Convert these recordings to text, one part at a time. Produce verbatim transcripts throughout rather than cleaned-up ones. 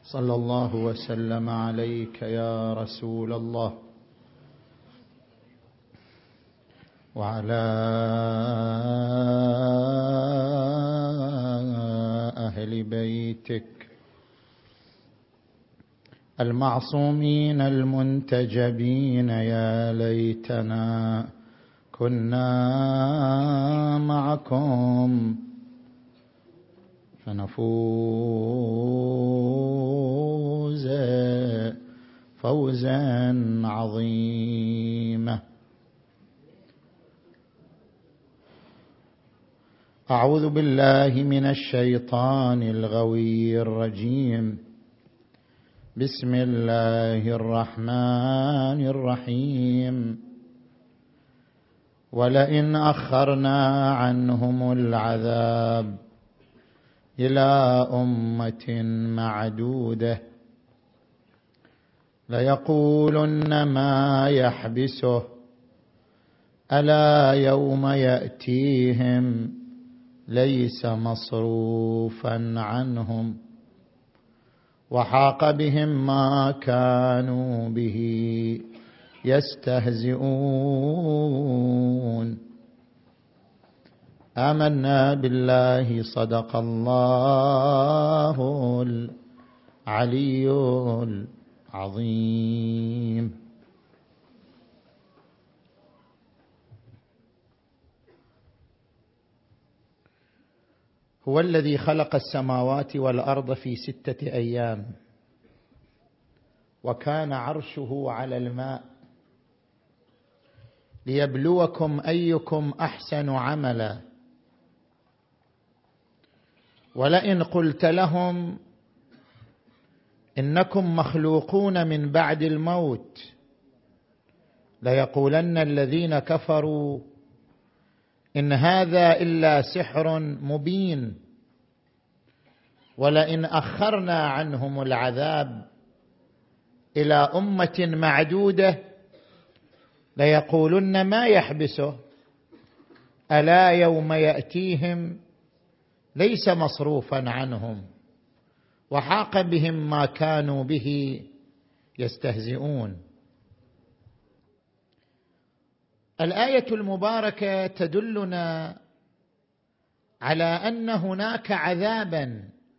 صلى الله وسلم عليك يا رسول الله وعلى أهل بيتك المعصومين المنتجبين. يا ليتنا كنا معكم فنفوز فوزا عظيما. أعوذ بالله من الشيطان الغوي الرجيم. بسم الله الرحمن الرحيم. ولئن أخرنا عنهم العذاب إلى أمة معدودة ليقولن ما يحبسه ألا يوم يأتيهم ليس مصروفا عنهم وحاق بهم ما كانوا به يستهزئون. آمنا بالله صدق الله العلي العظيم. هو الذي خلق السماوات والأرض في ستة أيام وكان عرشه على الماء ليبلوكم أيكم أحسن عملا. ولئن قلت لهم إنكم مخلوقون من بعد الموت ليقولن الذين كفروا إن هذا إلا سحر مبين. ولئن أخرنا عنهم العذاب إلى أمة معدودة ليقولن ما يحبسه ألا يوم يأتيهم ليس مصروفا عنهم وحاق بهم ما كانوا به يستهزئون. الآية المباركة تدلنا على أن هناك عذابا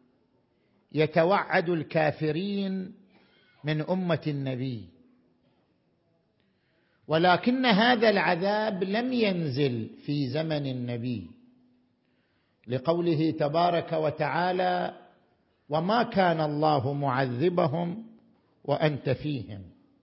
يتوعد الكافرين من أمة النبي، ولكن هذا العذاب لم ينزل في زمن النبي، لقوله تبارك وتعالى: وما كان الله معذبهم وأنت فيهم،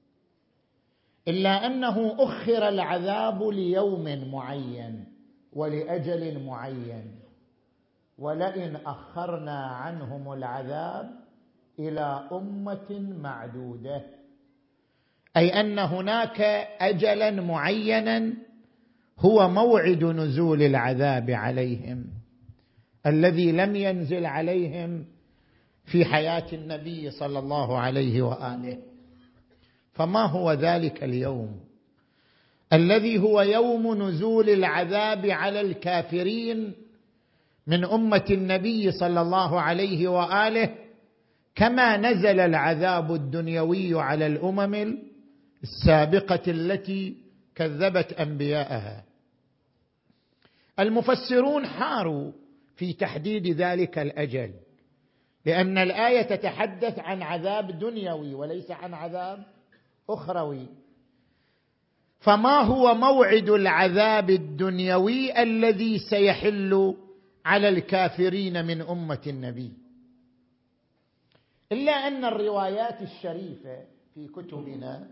إلا أنه أخر العذاب ليوم معين ولأجل معين. ولئن أخرنا عنهم العذاب إلى أمة معدودة، أي أن هناك أجلا معينا هو موعد نزول العذاب عليهم الذي لم ينزل عليهم في حياة النبي صلى الله عليه وآله. فما هو ذلك اليوم الذي هو يوم نزول العذاب على الكافرين من أمة النبي صلى الله عليه وآله، كما نزل العذاب الدنيوي على الأمم السابقة التي كذبت أنبياءها؟ المفسرون حاروا في تحديد ذلك الأجل، لأن الآية تتحدث عن عذاب دنيوي وليس عن عذاب أخروي. فما هو موعد العذاب الدنيوي الذي سيحل على الكافرين من أمة النبي؟ إلا أن الروايات الشريفة في كتبنا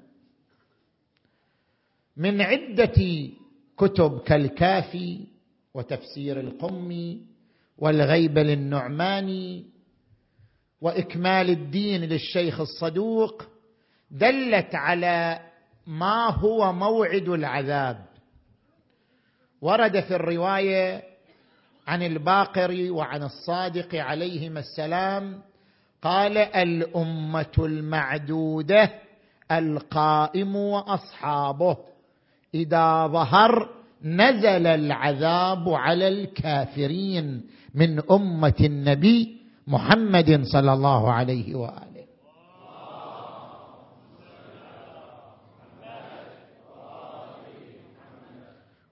من عدة كتب كالكافي وتفسير القمي والغيبة للنعماني وإكمال الدين للشيخ الصدوق دلت على ما هو موعد العذاب. ورد في الرواية عن الباقر وعن الصادق عليهما السلام قال: الأمة المعدودة القائم وأصحابه إذا ظهر نزل العذاب على الكافرين من أمة النبي محمد صلى الله عليه وآله.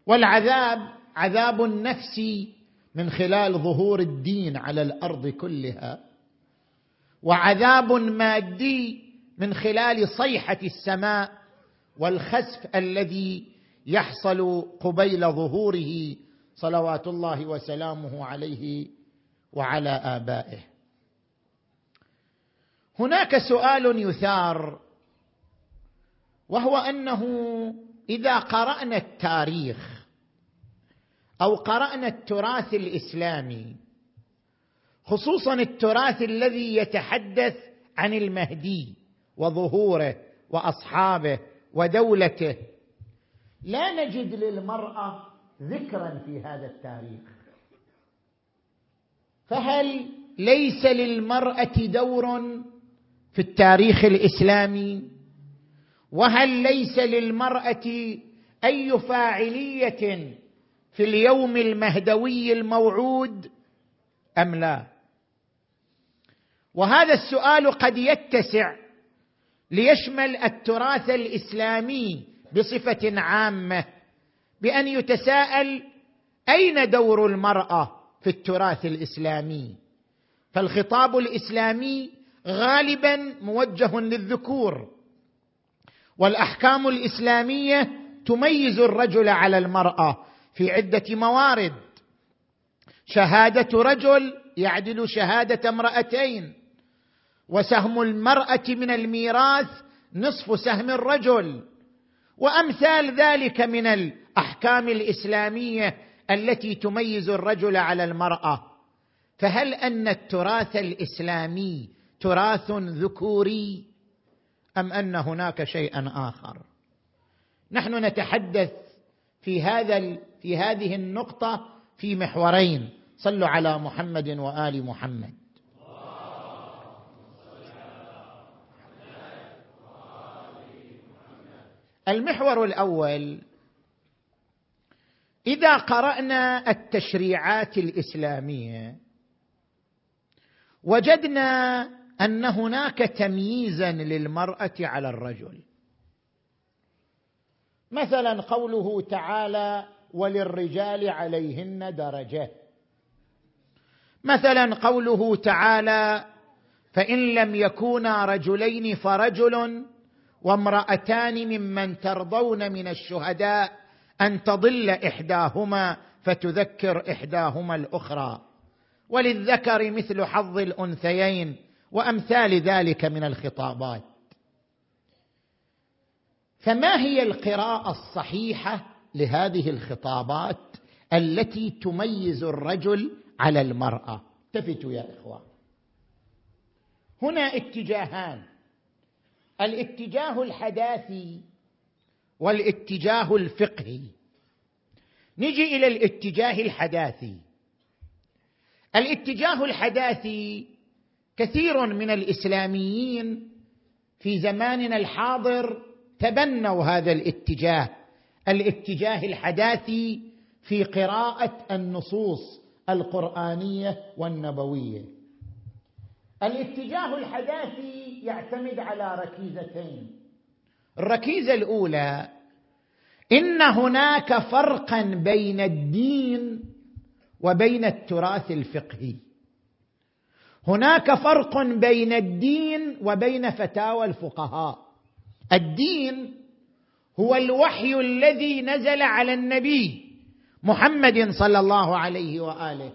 والعذاب عذاب نفسي من خلال ظهور الدين على الأرض كلها، وعذاب مادي من خلال صيحة السماء والخسف الذي يحصل قبيل ظهوره صلوات الله وسلامه عليه وعلى آبائه. هناك سؤال يثار، وهو أنه إذا قرأنا التاريخ أو قرأنا التراث الإسلامي، خصوصا التراث الذي يتحدث عن المهدي وظهوره وأصحابه ودولته، لا نجد للمرأة ذكرا في هذا التاريخ. فهل ليس للمرأة دور في التاريخ الإسلامي؟ وهل ليس للمرأة أي فاعلية في اليوم المهدوي الموعود أم لا؟ وهذا السؤال قد يتسع ليشمل التراث الإسلامي بصفة عامة، بأن يتساءل أين دور المرأة في التراث الإسلامي؟ فالخطاب الإسلامي غالبا موجه للذكور، والأحكام الإسلامية تميز الرجل على المرأة في عدة موارد. شهادة رجل يعدل شهادة امرأتين، وسهم المرأة من الميراث نصف سهم الرجل، وأمثال ذلك من الأحكام الإسلامية التي تميز الرجل على المرأة. فهل أن التراث الإسلامي تراث ذكوري أم أن هناك شيئا آخر؟ نحن نتحدث في هذا في هذه النقطة في محورين. صلوا على محمد وآل محمد. المحور الأول: إذا قرأنا التشريعات الإسلامية وجدنا أن هناك تمييزا للمرأة على الرجل. مثلا قوله تعالى: وللرجال عليهن درجة. مثلا قوله تعالى: فإن لم يكونا رجلين فرجل وامرأتان ممن ترضون من الشهداء أن تضل إحداهما فتذكر إحداهما الأخرى، وللذكر مثل حظ الأنثيين، وأمثال ذلك من الخطابات. فما هي القراءة الصحيحة لهذه الخطابات التي تميز الرجل على المرأة؟ التفتوا يا إخوان، هنا اتجاهان: الاتجاه الحداثي والاتجاه الفقهي. نجي إلى الاتجاه الحداثي. الاتجاه الحداثي كثير من الإسلاميين في زماننا الحاضر تبنوا هذا الاتجاه، الاتجاه الحداثي في قراءة النصوص القرآنية والنبوية. الاتجاه الحداثي يعتمد على ركيزتين. الركيزة الأولى: إن هناك فرقا بين الدين وبين التراث الفقهي. هناك فرق بين الدين وبين فتاوى الفقهاء. الدين هو الوحي الذي نزل على النبي محمد صلى الله عليه وآله.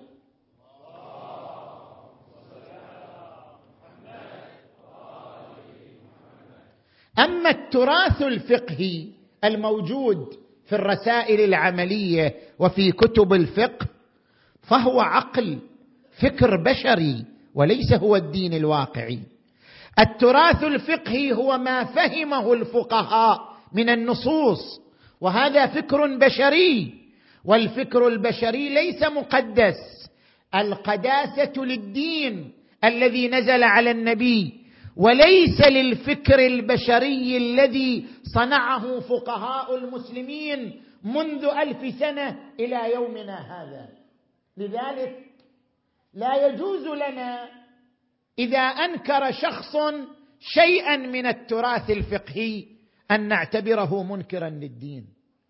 أما التراث الفقهي الموجود في الرسائل العملية وفي كتب الفقه فهو عقل، فكر بشري، وليس هو الدين الواقعي. التراث الفقهي هو ما فهمه الفقهاء من النصوص، وهذا فكر بشري، والفكر البشري ليس مقدس. القداسة للدين الذي نزل على النبي، وليس للفكر البشري الذي صنعه فقهاء المسلمين منذ ألف سنة إلى يومنا هذا. لذلك لا يجوز لنا إذا أنكر شخص شيئا من التراث الفقهي أن نعتبره منكرا للدين،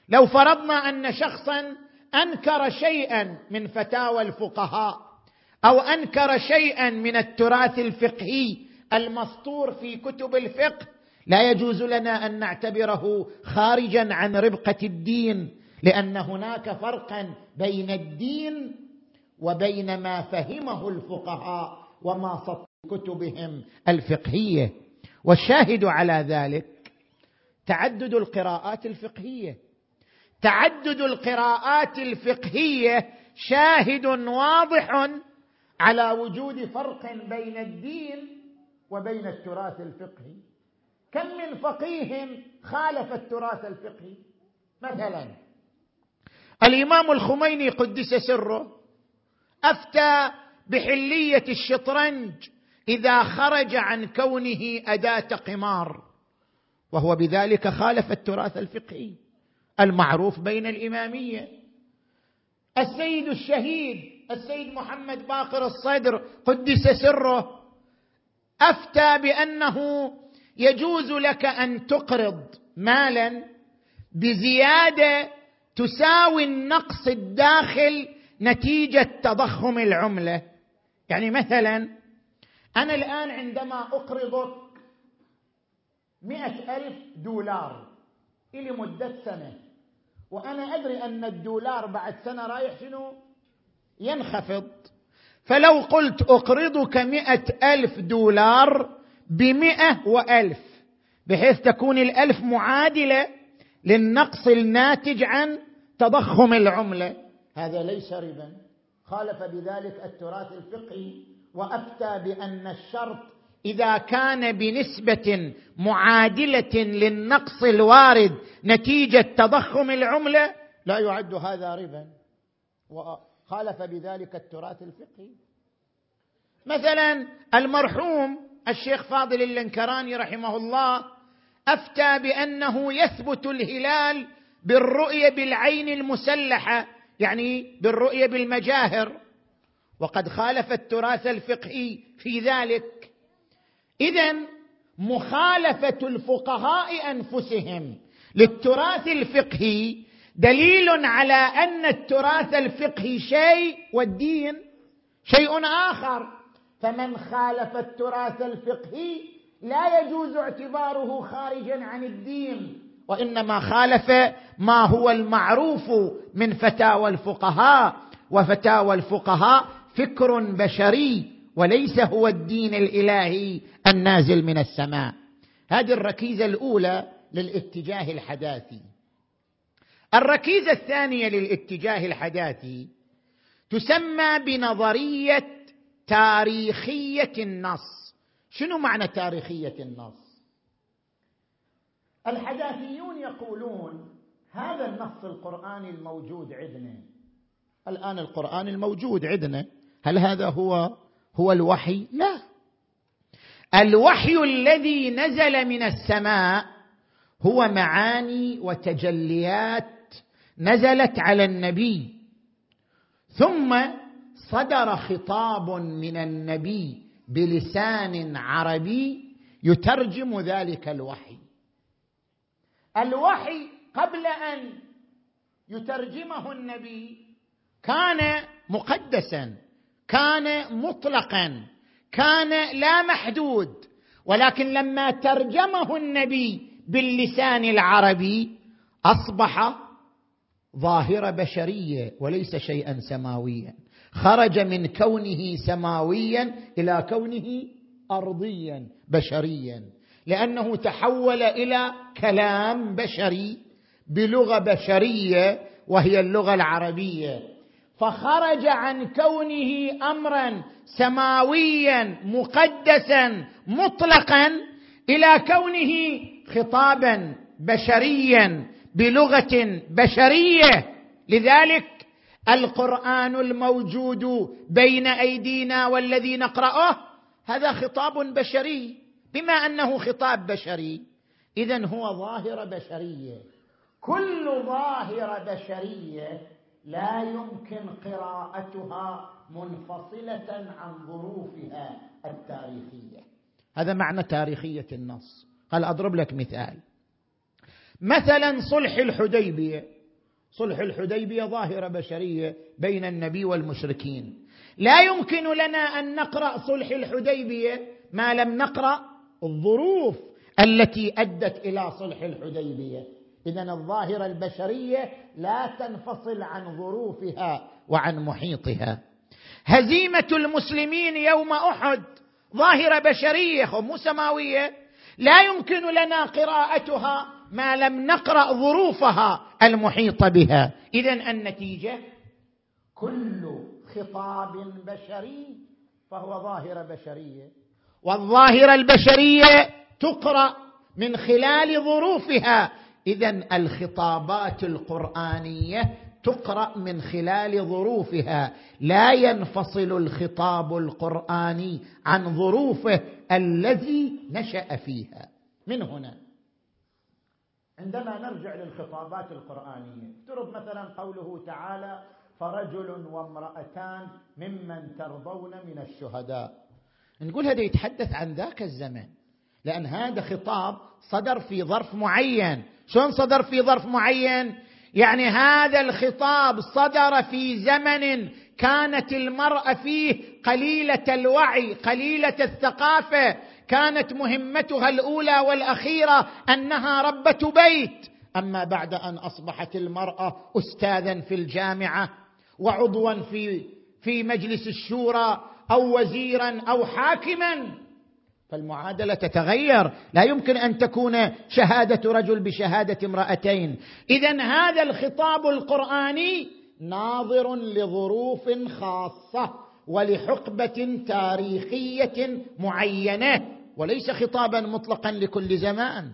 لو فرضنا أن شخصا أنكر شيئا من فتاوى الفقهاء أو أنكر شيئا من التراث الفقهي المسطور في كتب الفقه، لا يجوز لنا أن نعتبره خارجا عن ربقة الدين، لأن هناك فرقا بين الدين وبين ما فهمه الفقهاء وما سطر كتبهم الفقهية. والشاهد على ذلك تعدد القراءات الفقهية. تعدد القراءات الفقهية شاهد واضح على وجود فرق بين الدين وبين التراث الفقهي. كم من فقيه خالف التراث الفقهي؟ مثلا الإمام الخميني قدس سره أفتى بحلية الشطرنج إذا خرج عن كونه أداة قمار، وهو بذلك خالف التراث الفقهي المعروف بين الإمامية. السيد الشهيد السيد محمد باقر الصدر قدس سره أفتى بأنه يجوز لك أن تقرض مالا بزيادة تساوي النقص الداخل نتيجة تضخم العملة. يعني مثلا أنا الآن عندما أقرضك مئة ألف دولار إلى مدة سنة، وأنا أدري أن الدولار بعد سنة رايح شنو؟ ينخفض. فلو قلت أقرضك مئة ألف دولار بمئة وألف، بحيث تكون الألف معادلة للنقص الناتج عن تضخم العملة، هذا ليس ربا. خالف بذلك التراث الفقهي وأفتى بأن الشرط إذا كان بنسبة معادلة للنقص الوارد نتيجة تضخم العملة لا يعد هذا ربا، وخالف بذلك التراث الفقهي. مثلا المرحوم الشيخ فاضل اللنكراني رحمه الله أفتى بأنه يثبت الهلال بالرؤية بالعين المسلحة، يعني بالرؤية بالمجاهر، وقد خالف التراث الفقهي في ذلك. إذن مخالفة الفقهاء أنفسهم للتراث الفقهي دليل على أن التراث الفقهي شيء والدين شيء آخر. فمن خالف التراث الفقهي لا يجوز اعتباره خارجا عن الدين، وإنما خالف ما هو المعروف من فتاوى الفقهاء، وفتاوى الفقهاء فكر بشري وليس هو الدين الإلهي النازل من السماء. هذه الركيزة الأولى للاتجاه الحداثي. الركيزة الثانية للاتجاه الحداثي تسمى بنظرية تاريخية النص. شنو معنى تاريخية النص؟ الحداثيون يقولون هذا النص القرآني الموجود عندنا الآن، القرآن الموجود عندنا، هل هذا هو هو الوحي؟ لا. الوحي الذي نزل من السماء هو معاني وتجليات نزلت على النبي، ثم صدر خطاب من النبي بلسان عربي يترجم ذلك الوحي. الوحي قبل أن يترجمه النبي كان مقدسا، كان مطلقا، كان لا محدود، ولكن لما ترجمه النبي باللسان العربي أصبح ظاهرة بشرية وليس شيئا سماويا، خرج من كونه سماويا إلى كونه أرضيا بشريا، لأنه تحول إلى كلام بشري بلغة بشرية وهي اللغة العربية، فخرج عن كونه أمرا سماويا مقدسا مطلقا إلى كونه خطابا بشريا بلغة بشرية. لذلك القرآن الموجود بين أيدينا والذي نقرأه هذا خطاب بشري. بما أنه خطاب بشري إذن هو ظاهرة بشرية. كل ظاهرة بشرية لا يمكن قراءتها منفصلة عن ظروفها التاريخية. هذا معنى تاريخية النص. هل أضرب لك مثال؟ مثلا صلح الحديبية صلح الحديبية ظاهرة بشرية بين النبي والمشركين، لا يمكن لنا أن نقرأ صلح الحديبية ما لم نقرأ الظروف التي أدت إلى صلح الحديبية. إذن الظاهرة البشرية لا تنفصل عن ظروفها وعن محيطها. هزيمة المسلمين يوم أحد ظاهرة بشرية مو سماوية، لا يمكن لنا قراءتها ما لم نقرأ ظروفها المحيطة بها. إذن النتيجة كل خطاب بشري فهو ظاهرة بشرية، والظاهرة البشرية تقرأ من خلال ظروفها. إذن الخطابات القرآنية تقرأ من خلال ظروفها، لا ينفصل الخطاب القرآني عن ظروفه الذي نشأ فيها. من هنا عندما نرجع للخطابات القرآنية، افترض مثلا قوله تعالى فرجل وامرأتان ممن ترضون من الشهداء، نقول هذا يتحدث عن ذاك الزمن، لأن هذا خطاب صدر في ظرف معين. شلون صدر في ظرف معين؟ يعني هذا الخطاب صدر في زمن كانت المرأة فيه قليلة الوعي، قليلة الثقافة، كانت مهمتها الأولى والأخيرة أنها ربة بيت. أما بعد أن أصبحت المرأة أستاذا في الجامعة وعضوا في في مجلس الشورى أو وزيرا أو حاكما، فالمعادلة تتغير، لا يمكن أن تكون شهادة رجل بشهادة امرأتين. إذن هذا الخطاب القرآني ناظر لظروف خاصة ولحقبة تاريخية معينة، وليس خطابا مطلقا لكل زمان.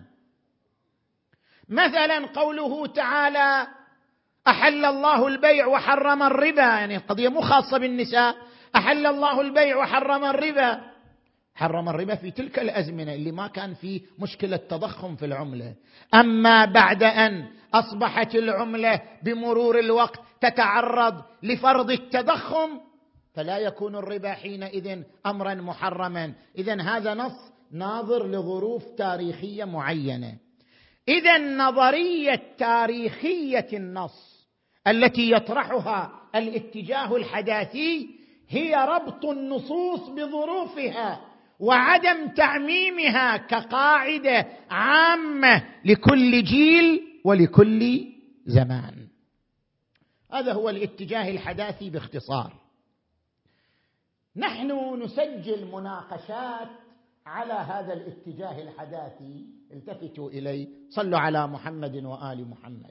مثلا قوله تعالى أحل الله البيع وحرم الربا، يعني القضية مو خاصة بالنساء، أحل الله البيع وحرم الربا، حرم الربا في تلك الأزمنة اللي ما كان فيه مشكلة تضخم في العملة. أما بعد أن أصبحت العملة بمرور الوقت تتعرض لفرض التضخم، فلا يكون الربا حينئذ أمرا محرما. إذن هذا نص ناظر لظروف تاريخية معينة. إذن نظرية تاريخية النص التي يطرحها الاتجاه الحداثي هي ربط النصوص بظروفها وعدم تعميمها كقاعدة عامة لكل جيل ولكل زمان. هذا هو الاتجاه الحداثي باختصار. نحن نسجل مناقشات على هذا الاتجاه الحداثي. التفتوا إلي، صلوا على محمد وآل محمد.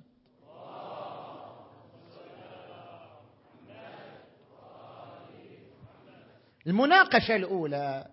المناقشة الأولى: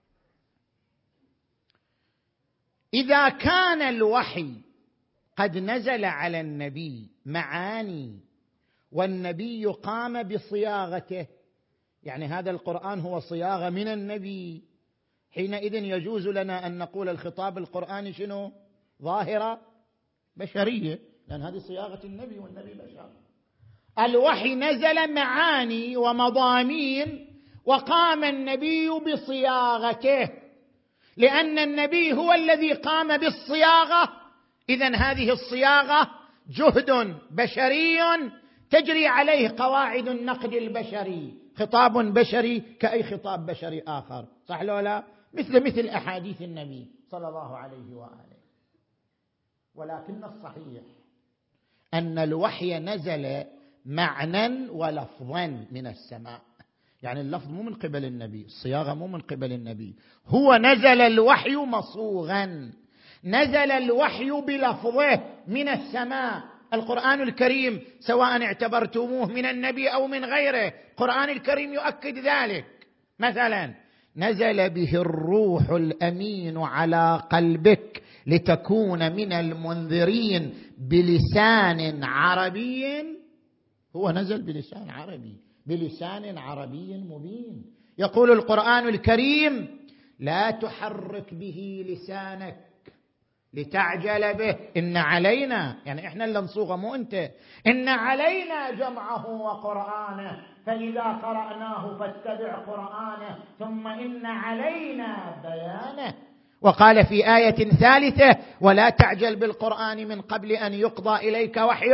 إذا كان الوحي قد نزل على النبي معاني والنبي قام بصياغته، يعني هذا القرآن هو صياغة من النبي، حينئذ يجوز لنا أن نقول الخطاب القرآني شنو؟ ظاهرة بشرية، لأن هذه صياغة النبي والنبي بشر. الوحي نزل معاني ومضامين وقام النبي بصياغته، لأن النبي هو الذي قام بالصياغة. إذن هذه الصياغة جهد بشري تجري عليه قواعد النقد البشري، خطاب بشري كأي خطاب بشري آخر، صح لو لا؟ مثل مثل أحاديث النبي صلى الله عليه وآله. ولكن الصحيح أن الوحي نزل معنى ولفظا من السماء، يعني اللفظ مو من قبل النبي، الصياغة مو من قبل النبي، هو نزل الوحي مصوغا، نزل الوحي بلفظه من السماء. القرآن الكريم سواء اعتبرتموه من النبي أو من غيره، القرآن الكريم يؤكد ذلك. مثلا نزل به الروح الأمين على قلبك لتكون من المنذرين بلسان عربي، هو نزل بلسان عربي، بلسان عربي مبين. يقول القرآن الكريم: لا تحرك به لسانك لتعجل به، إن علينا، يعني إحنا اللي نصوغه مو أنت، إن علينا جمعه وقرآنه فإذا قرأناه فاتبع قرآنه ثم إن علينا بيانه. وقال في آية ثالثة: ولا تعجل بالقرآن من قبل أن يقضى إليك وحيه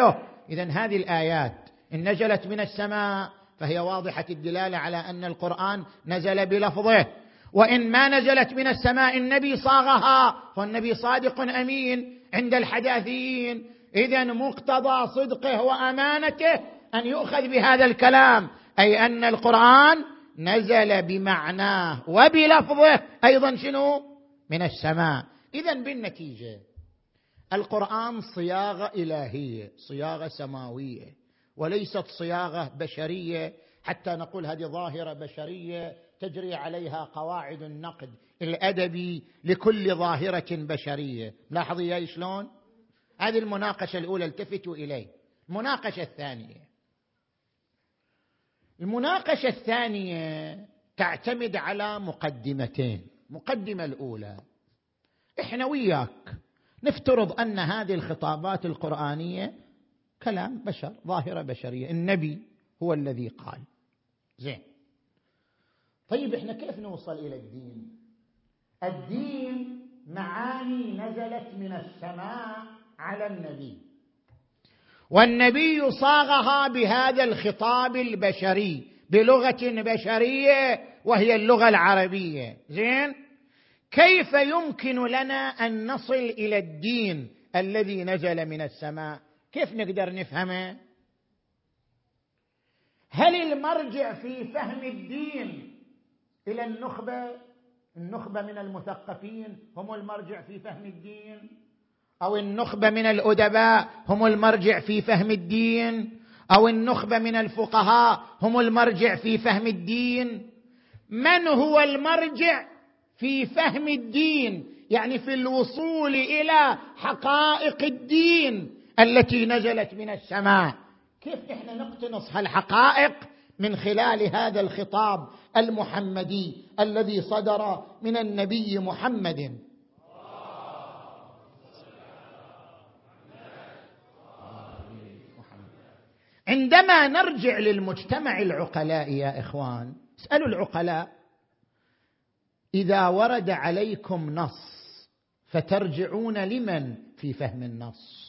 إذن هذه الآيات إن نزلت من السماء فهي واضحة الدلالة على أن القرآن نزل بلفظه، وإن ما نزلت من السماء النبي صاغها، فالنبي صادق أمين عند الحداثيين. إذن مقتضى صدقه وأمانته أن يؤخذ بهذا الكلام، أي أن القرآن نزل بمعناه وبلفظه أيضا شنو؟ من السماء. إذن بالنتيجة القرآن صياغة إلهية، صياغة سماوية، وليست صياغة بشرية حتى نقول هذه ظاهرة بشرية تجري عليها قواعد النقد الأدبي لكل ظاهرة بشرية. لاحظوا يا شلون؟ هذه المناقشة الأولى التفتوا إليه. المناقشة الثانية المناقشة الثانية تعتمد على مقدمتين. مقدمة الأولى، إحنا وياك نفترض أن هذه الخطابات القرآنية كلام بشر، ظاهرة بشرية، النبي هو الذي قال. زين، طيب إحنا كيف نوصل إلى الدين؟ الدين معاني نزلت من السماء على النبي، والنبي صاغها بهذا الخطاب البشري بلغة بشرية وهي اللغة العربية. زين، كيف يمكن لنا أن نصل إلى الدين الذي نزل من السماء؟ كيف نقدر نفهمه؟ هل المرجع في فهم الدين إلى النخبة؟ النخبة من المثقفين هم المرجع في فهم الدين؟ أو النخبة من الأدباء هم المرجع في فهم الدين؟ أو النخبة من الفقهاء هم المرجع في فهم الدين؟ من هو المرجع في فهم الدين، يعني في الوصول إلى حقائق الدين التي نزلت من السماء؟ كيف احنا نقتنص هالحقائق من خلال هذا الخطاب المحمدي الذي صدر من النبي محمد؟ عندما نرجع للمجتمع العقلاء يا إخوان، اسألوا العقلاء: إذا ورد عليكم نص فترجعون لمن في فهم النص؟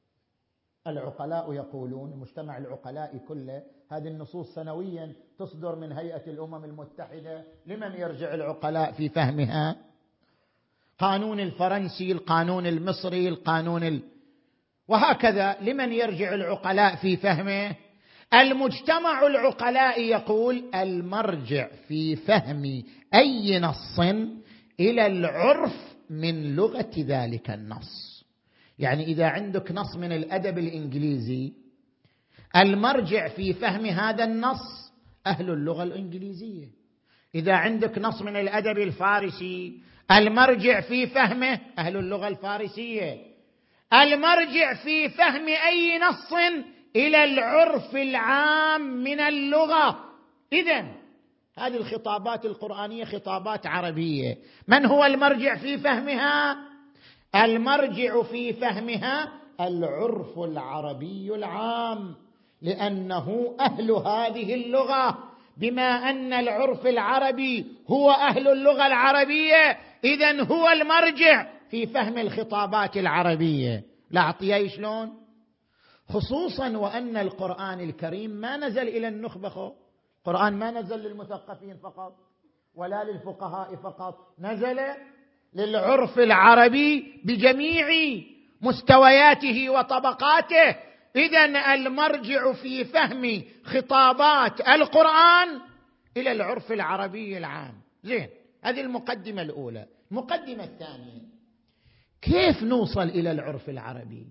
العقلاء يقولون، مجتمع العقلاء كله، هذه النصوص سنويا تصدر من هيئة الأمم المتحدة، لمن يرجع العقلاء في فهمها؟ قانون الفرنسي، القانون المصري، القانون ال... وهكذا، لمن يرجع العقلاء في فهمه؟ المجتمع العقلاء يقول المرجع في فهم أي نص إلى العرف من لغة ذلك النص. يعني إذا عندك نص من الأدب الإنجليزي، المرجع في فهم هذا النص أهل اللغة الإنجليزية. إذا عندك نص من الأدب الفارسي، المرجع في فهمه أهل اللغة الفارسية. المرجع في فهم أي نص إلى العرف العام من اللغة. إذن هذه الخطابات القرآنية خطابات عربية، من هو المرجع في فهمها؟ المرجع في فهمها العرف العربي العام، لأنه أهل هذه اللغة. بما أن العرف العربي هو أهل اللغة العربية، إذن هو المرجع في فهم الخطابات العربية. لا أعطيه شلون؟ خصوصا وأن القرآن الكريم ما نزل إلى النخبة خو. القرآن ما نزل للمثقفين فقط ولا للفقهاء فقط، نزل للعرف العربي بجميع مستوياته وطبقاته. إذن المرجع في فهم خطابات القرآن إلى العرف العربي العام. زين، هذه المقدمة الأولى. المقدمة الثانية، كيف نوصل إلى العرف العربي؟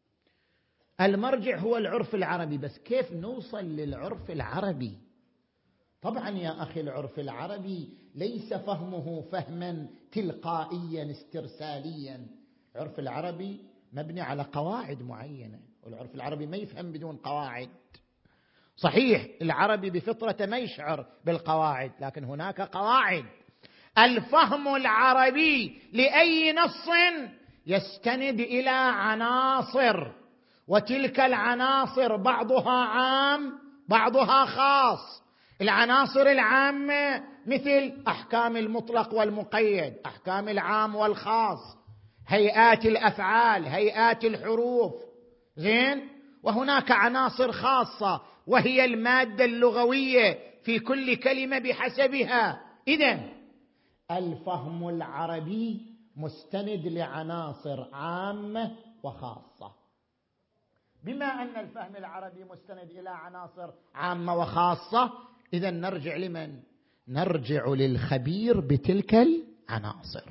المرجع هو العرف العربي، بس كيف نوصل للعرف العربي؟ طبعا يا أخي، العرف العربي ليس فهمه فهما تلقائيا استرساليا. العرف العربي مبني على قواعد معينة، والعرف العربي ما يفهم بدون قواعد. صحيح العربي بفطرته ما يشعر بالقواعد، لكن هناك قواعد. الفهم العربي لأي نص يستند إلى عناصر، وتلك العناصر بعضها عام بعضها خاص. العناصر العامة مثل أحكام المطلق والمقيد، أحكام العام والخاص، هيئات الأفعال، هيئات الحروف. زين، وهناك عناصر خاصة وهي المادة اللغوية في كل كلمة بحسبها. إذن الفهم العربي مستند لعناصر عامة وخاصة. بما أن الفهم العربي مستند إلى عناصر عامة وخاصة، إذن نرجع لمن؟ نرجع للخبير بتلك العناصر.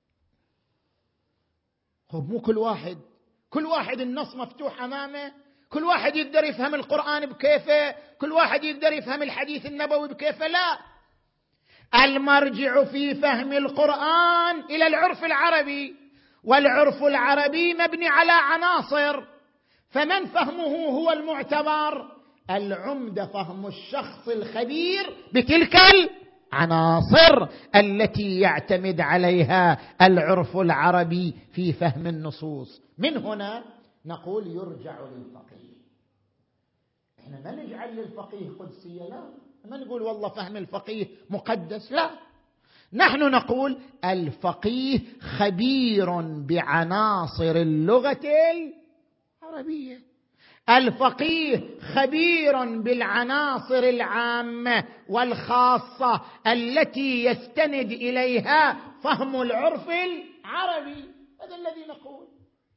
خب مو كل واحد كل واحد النص مفتوح أمامه، كل واحد يقدر يفهم القرآن بكيفه، كل واحد يقدر يفهم الحديث النبوي بكيفه. لا، المرجع في فهم القرآن إلى العرف العربي، والعرف العربي مبني على عناصر، فمن فهمه هو المعتبر؟ العمدة فهم الشخص الخبير بتلك العناصر التي يعتمد عليها العرف العربي في فهم النصوص. من هنا نقول يرجع للفقيه. احنا ما نجعل للفقيه قدسية، لا، ما نقول والله فهم الفقيه مقدس، لا، نحن نقول الفقيه خبير بعناصر اللغة العربية، الفقيه خبير بالعناصر العامة والخاصة التي يستند إليها فهم العرف العربي. هذا الذي نقول.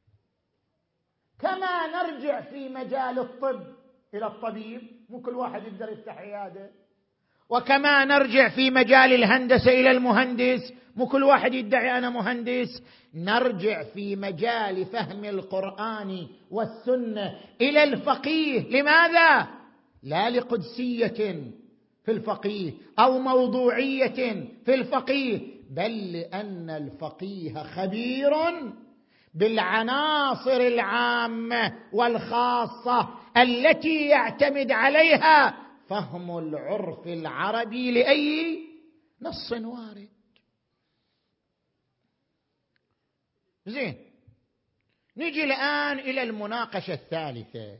كما نرجع في مجال الطب إلى الطبيب، مو كل واحد يقدر يفتح عيادة، وكما نرجع في مجال الهندسة إلى المهندس، مو كل واحد يدعي أنا مهندس. نرجع في مجال فهم القرآن والسنة إلى الفقيه. لماذا؟ لا لقدسية في الفقيه أو موضوعية في الفقيه، بل لأن الفقيه خبير بالعناصر العامة والخاصة التي يعتمد عليها فهم العرف العربي لأي نص وارد. زين، نجي الآن إلى المناقشة الثالثة.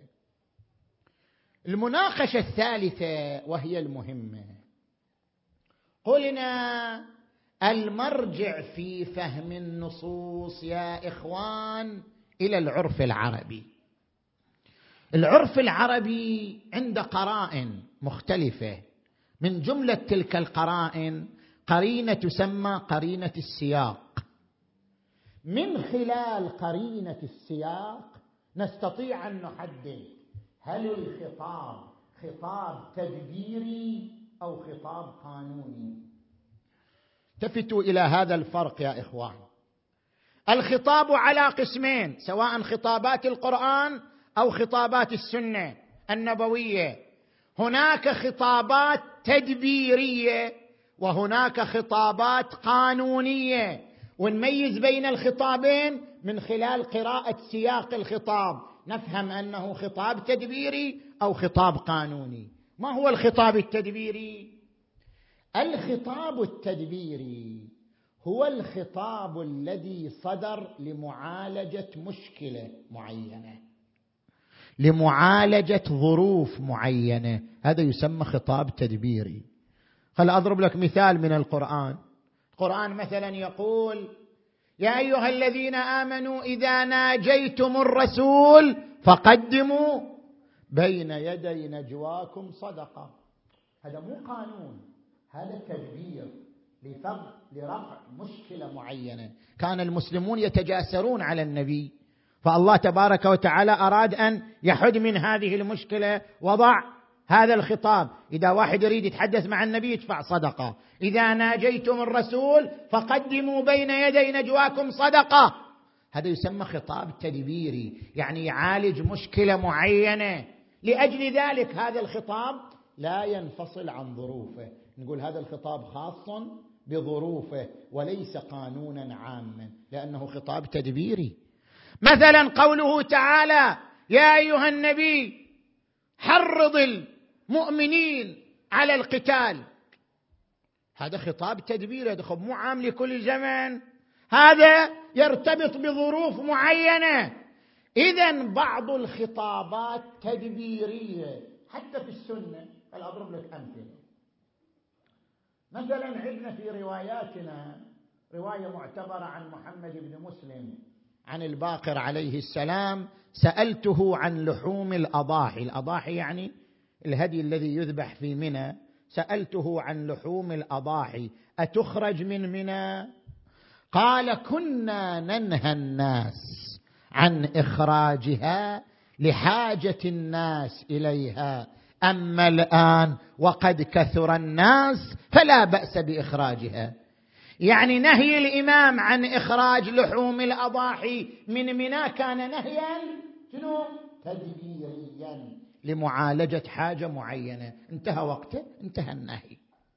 المناقشة الثالثة وهي المهمة. قلنا المرجع في فهم النصوص يا إخوان إلى العرف العربي. العرف العربي عند قرائن مختلفة، من جملة تلك القرائن قرينة تسمى قرينة السياق. من خلال قرينة السياق نستطيع أن نحدد هل الخطاب خطاب تدبيري أو خطاب قانوني. التفتوا إلى هذا الفرق يا إخوان. الخطاب على قسمين، سواء خطابات القرآن أو خطابات السنة النبوية. هناك خطابات تدبيرية وهناك خطابات قانونية، ونميز بين الخطابين من خلال قراءة سياق الخطاب نفهم أنه خطاب تدبيري أو خطاب قانوني. ما هو الخطاب التدبيري؟ الخطاب التدبيري هو الخطاب الذي صدر لمعالجة مشكلة معينة، لمعالجة ظروف معينة، هذا يسمى خطاب تدبيري. خل أضرب لك مثال من القرآن. القرآن مثلا يقول: يا أيها الذين آمنوا إذا ناجيتم الرسول فقدموا بين يدي نجواكم صدقة. هذا مو قانون، هذا تدبير لفض لرفع مشكلة معينة. كان المسلمون يتجاسرون على النبي، فالله تبارك وتعالى أراد أن يحد من هذه المشكلة، وضع هذا الخطاب: إذا واحد يريد يتحدث مع النبي يدفع صدقة، إذا ناجيتم الرسول فقدموا بين يدي نجواكم صدقة. هذا يسمى خطاب تدبيري، يعني يعالج مشكلة معينة. لأجل ذلك هذا الخطاب لا ينفصل عن ظروفه، نقول هذا الخطاب خاص بظروفه وليس قانونا عاما، لأنه خطاب تدبيري. مثلا قوله تعالى: يا أيها النبي حرض المؤمنين على القتال، هذا خطاب تدبيري، هذا مو عام لكل زمن، هذا يرتبط بظروف معينة. إذن بعض الخطابات تدبيرية حتى في السنة. أضرب لك أمثلة. مثلا عندنا في رواياتنا رواية معتبرة عن محمد بن مسلم عن الباقر عليه السلام: سألته عن لحوم الأضاحي. الأضاحي يعني الهدي الذي يذبح في منى. سألته عن لحوم الأضاحي أتخرج من منى؟ قال: كنا ننهى الناس عن إخراجها لحاجة الناس إليها، أما الآن وقد كثر الناس فلا بأس بإخراجها. يعني نهي الإمام عن إخراج لحوم الأضاحي من منى كان نهيا شنو؟ تدبيريا لمعالجة حاجة معينة، انتهى وقته، انتهى النهي.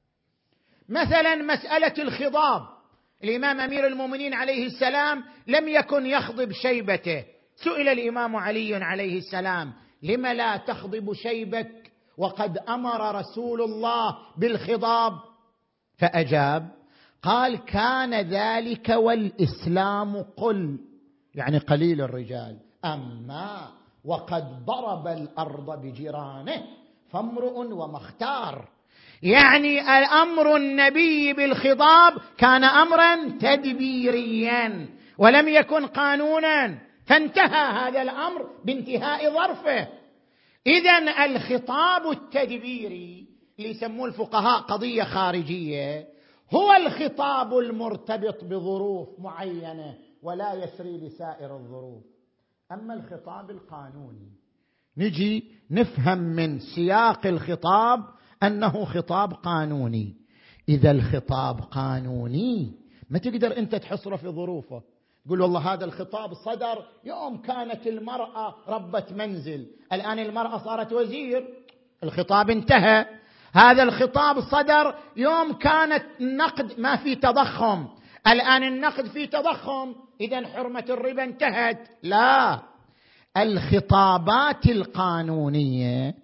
مثلا مسألة الخضاب، الإمام أمير المؤمنين عليه السلام لم يكن يخضب شيبته. سئل الإمام علي عليه السلام: لم لا تخضب شيبك وقد أمر رسول الله بالخضاب؟ فأجاب قال: كان ذلك والإسلام قل، يعني قليل الرجال، أما وقد ضرب الأرض بجيرانه فامرؤ ومختار. يعني الأمر النبي بالخضاب كان أمرا تدبيريا ولم يكن قانونا، فانتهى هذا الأمر بانتهاء ظرفه. إذن الخطاب التدبيري اللي يسموه الفقهاء قضية خارجية هو الخطاب المرتبط بظروف معينة ولا يسري لسائر الظروف. أما الخطاب القانوني نجي نفهم من سياق الخطاب أنه خطاب قانوني. إذا الخطاب قانوني ما تقدر أنت تحصره في ظروفه، تقول والله هذا الخطاب صدر يوم كانت المرأة ربة منزل، الآن المرأة صارت وزير، الخطاب انتهى. هذا الخطاب صدر يوم كانت النقد ما في تضخم، الآن النقد في تضخم، إذن حرمة الربا انتهت. لا، الخطابات القانونية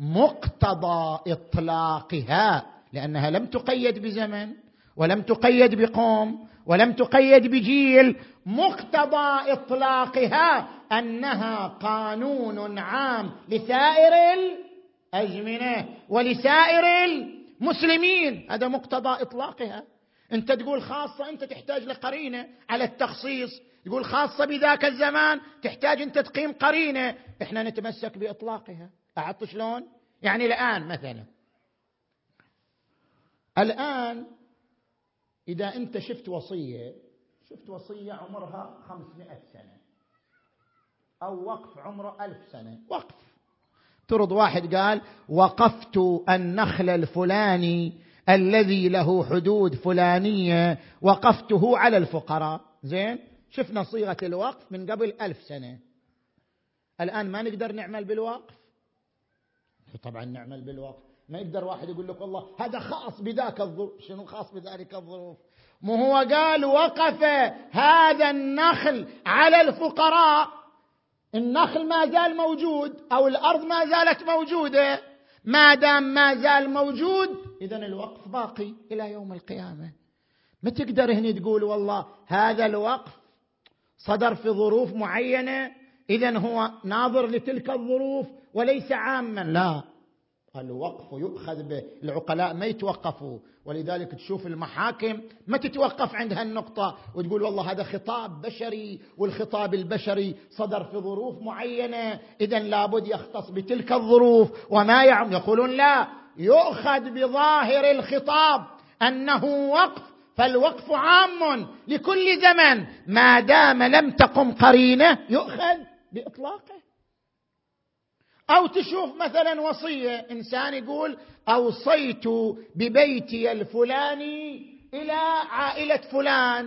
مقتضى إطلاقها، لأنها لم تقيد بزمن ولم تقيد بقوم ولم تقيد بجيل، مقتضى إطلاقها أنها قانون عام لسائر الأزمنة ولسائر المسلمين، هذا مقتضى إطلاقها. أنت تقول خاصة، أنت تحتاج لقرينة على التخصيص، تقول خاصة بذاك الزمان تحتاج أنت تقيم قرينة، إحنا نتمسك بإطلاقها. أعط شلون؟ يعني الآن مثلا، الآن إذا أنت شفت وصية شفت وصية عمرها خمسمائة سنة أو وقف عمره ألف سنة، وقف، ترض واحد قال: وقفت النخل الفلاني الذي له حدود فلانية وقفته على الفقراء. زين، شفنا صيغة الوقف من قبل ألف سنة، الآن ما نقدر نعمل بالوقف؟ طبعا نعمل بالوقف. ما يقدر واحد يقول لك والله هذا خاص بذاك الظروف. شنو خاص بذلك الظروف؟ مو هو قال وقف هذا النخل على الفقراء، النخل ما زال موجود أو الأرض ما زالت موجودة، ما دام ما زال موجود إذن الوقف باقي إلى يوم القيامة. ما تقدر هنا تقول والله هذا الوقف صدر في ظروف معينة إذن هو ناظر لتلك الظروف وليس عاما. لا، الوقف يؤخذ به، العقلاء ما يتوقفوا، ولذلك تشوف المحاكم ما تتوقف عند هالنقطة وتقول والله هذا خطاب بشري، والخطاب البشري صدر في ظروف معينة إذن لابد يختص بتلك الظروف وما يعم. يقولون لا، يؤخذ بظاهر الخطاب أنه وقف، فالوقف عام لكل زمن ما دام لم تقم قرينة يؤخذ بإطلاقه. أو تشوف مثلا وصية إنسان يقول: أوصيت ببيتي الفلاني إلى عائلة فلان،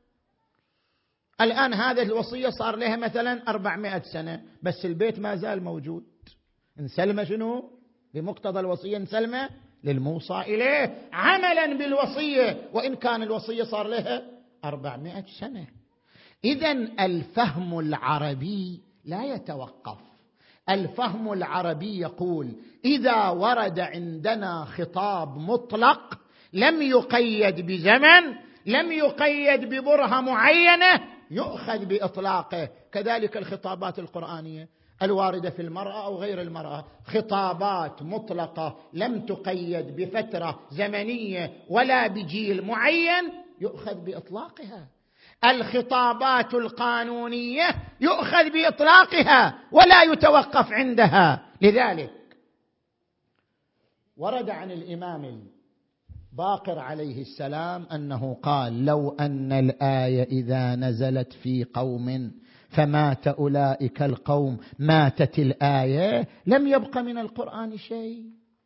الآن هذه الوصية صار لها مثلا أربعمائة سنة بس البيت ما زال موجود، نسلمه شنو؟ بمقتضى الوصية نسلمه للموصى إليه عملا بالوصية وإن كان الوصية صار لها أربعمائة سنة. إذن الفهم العربي لا يتوقف، الفهم العربي يقول إذا ورد عندنا خطاب مطلق لم يقيد بزمن لم يقيد ببرهة معينة يؤخذ بإطلاقه. كذلك الخطابات القرآنية الواردة في المرأة أو غير المرأة، خطابات مطلقة لم تقيد بفترة زمنية ولا بجيل معين يؤخذ بإطلاقها. الخطابات القانونية يؤخذ بإطلاقها ولا يتوقف عندها. لذلك ورد عن الإمام باقر عليه السلام أنه قال: لو أن الآية إذا نزلت في قوم فمات أولئك القوم ماتت الآية لم يبق من القرآن شيء.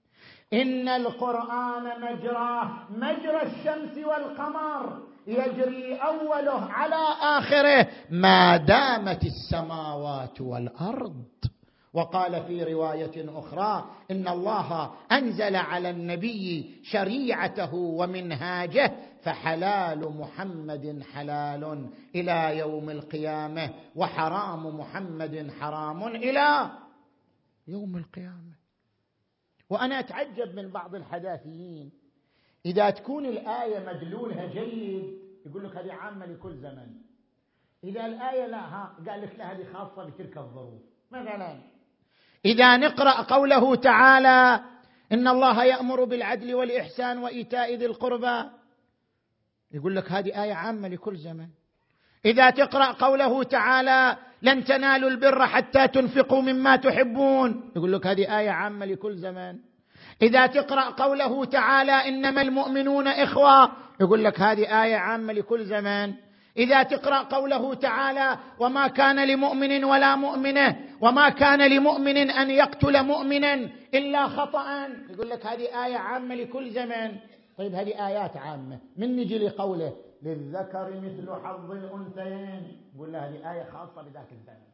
إن القرآن مجراه مجرى الشمس والقمر يجري أوله على آخره ما دامت السماوات والأرض. وقال في رواية أخرى: إن الله أنزل على النبي شريعته ومنهاجه فحلال محمد حلال إلى يوم القيامة وحرام محمد حرام إلى يوم القيامة. وأنا أتعجب من بعض الحداثيين إذا تكون الآية مدلولها جيد يقول لك هذه عامة لكل زمن، إذا الآية لا ها قال لك لا هذه خاصة بتلك الظروف. مثلا إذا نقرأ قوله تعالى: إن الله يأمر بالعدل والإحسان وإيتاء ذي القربى، يقول لك هذه آية عامة لكل زمن. إذا تقرأ قوله تعالى: لن تنالوا البر حتى تنفقوا مما تحبون، يقول لك هذه آية عامة لكل زمن. إذا تقرأ قوله تعالى: إنما المؤمنون إخوة، يقول لك هذه آية عامة لكل زمن. إذا تقرأ قوله تعالى: وما كان لمؤمن ولا مؤمنة وما كان لمؤمن أن يقتل مؤمنا إلا خطأ، يقول لك هذه آية عامة لكل زمن. طيب هذه آيات عامة، من نجي لقوله: للذكر مثل حظ الأنثيين، يقول له هذه آية خاصة بذاك الزمن.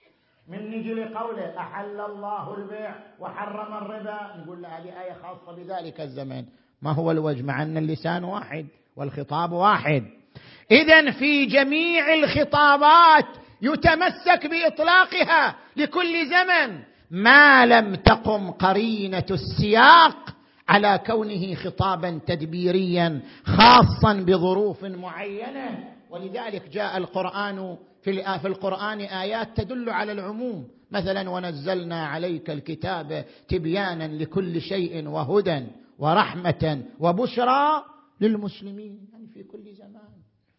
من نجي لقوله: أحل الله البيع وحرم الربا، نقول له هذه آية خاصة بذلك الزمن. ما هو الوجه؟ مع أن اللسان واحد والخطاب واحد. إذن في جميع الخطابات يتمسك بإطلاقها لكل زمن ما لم تقم قرينة السياق على كونه خطابا تدبيريا خاصا بظروف معينة. ولذلك جاء القرآن في القرآن آيات تدل على العموم، مثلا: ونزلنا عليك الكتاب تبيانا لكل شيء وهدى ورحمة وبشرى للمسلمين، يعني في كل زمان.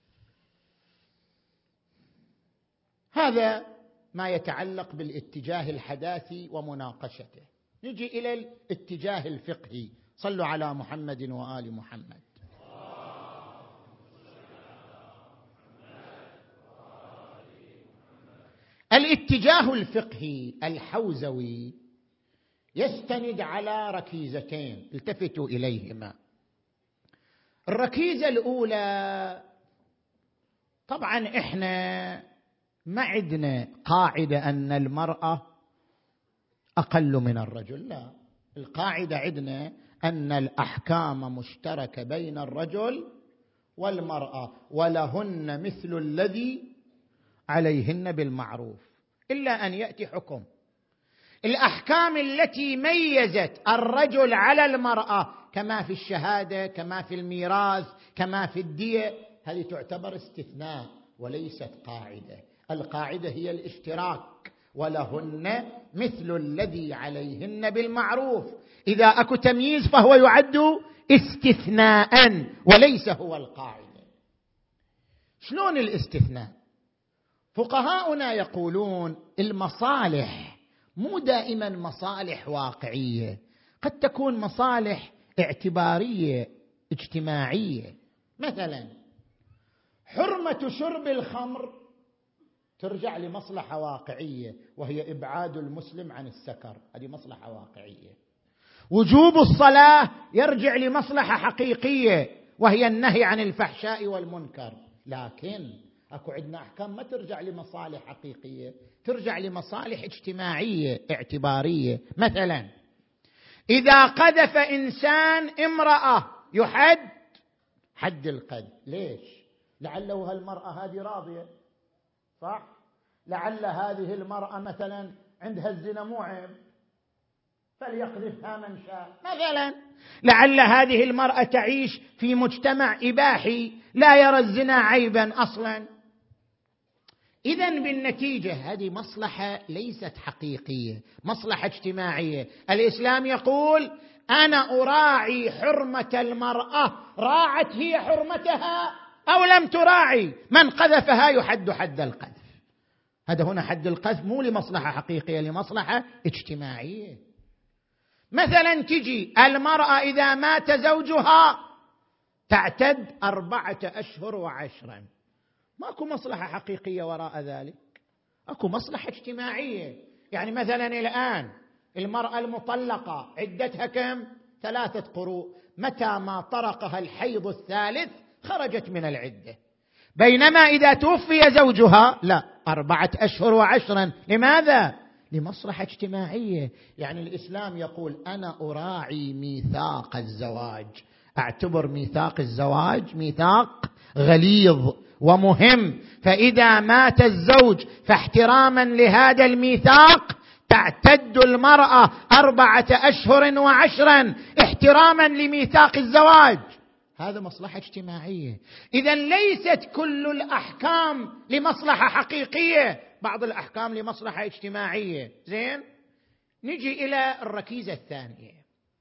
هذا ما يتعلق بالاتجاه الحداثي ومناقشته. نجي إلى الاتجاه الفقهي. صلوا على محمد وآل محمد. الاتجاه الفقهي الحوزوي يستند على ركيزتين التفتوا إليهما. الركيزة الأولى، طبعا إحنا ما عندنا قاعدة أن المرأة أقل من الرجل، لا، القاعدة عندنا أن الأحكام مشتركة بين الرجل والمرأة ولهن مثل الذي عليهن بالمعروف، إلا أن يأتي حكم. الأحكام التي ميزت الرجل على المرأة كما في الشهادة كما في الميراث كما في الدية، هذه تعتبر استثناء وليست قاعدة. القاعدة هي الاشتراك، ولهن مثل الذي عليهن بالمعروف. إذا أكو تمييز فهو يعد استثناء وليس هو القاعدة. شلون الاستثناء؟ فقهاؤنا يقولون المصالح مو دائما مصالح واقعية، قد تكون مصالح اعتبارية اجتماعية. مثلا حرمة شرب الخمر ترجع لمصلحة واقعية وهي إبعاد المسلم عن السكر، هذه مصلحة واقعية. وجوب الصلاة يرجع لمصلحة حقيقية وهي النهي عن الفحشاء والمنكر. لكن أكو عندنا أحكام ما ترجع لمصالح حقيقية، ترجع لمصالح اجتماعية اعتبارية. مثلا إذا قذف إنسان امرأة يحد حد القذف. ليش؟ لعله هالمرأة هذه راضية، صح؟ لعل هذه المرأة مثلا عندها الزنا مو عيب فليقذفها من شاء. مثلا لعل هذه المرأة تعيش في مجتمع إباحي لا يرى الزنا عيبا أصلا. إذن بالنتيجة هذه مصلحة ليست حقيقية، مصلحة اجتماعية. الإسلام يقول أنا أراعي حرمة المرأة، راعت هي حرمتها أو لم تراعي من قذفها يحد حد القذف. هذا هنا حد القذف مو لمصلحة حقيقية، لمصلحة اجتماعية. مثلا تجي المرأة إذا مات زوجها تعتد أربعة أشهر وعشرا، ماكو مصلحة حقيقية وراء ذلك، أكو مصلحة اجتماعية. يعني مثلا الآن المرأة المطلقة عدتها كم؟ ثلاثة قروء، متى ما طرقها الحيض الثالث خرجت من العدة. بينما إذا توفي زوجها لا، أربعة أشهر وعشرا. لماذا؟ لمصلحة اجتماعية. يعني الإسلام يقول أنا أراعي ميثاق الزواج، أعتبر ميثاق الزواج ميثاق غليظ ومهم، فإذا مات الزوج فاحتراما لهذا الميثاق تعتد المرأة أربعة أشهر وعشرا احتراما لميثاق الزواج. هذا مصلحة اجتماعية. إذن ليست كل الأحكام لمصلحة حقيقية، بعض الأحكام لمصلحة اجتماعية. زين، نجي إلى الركيزة الثانية.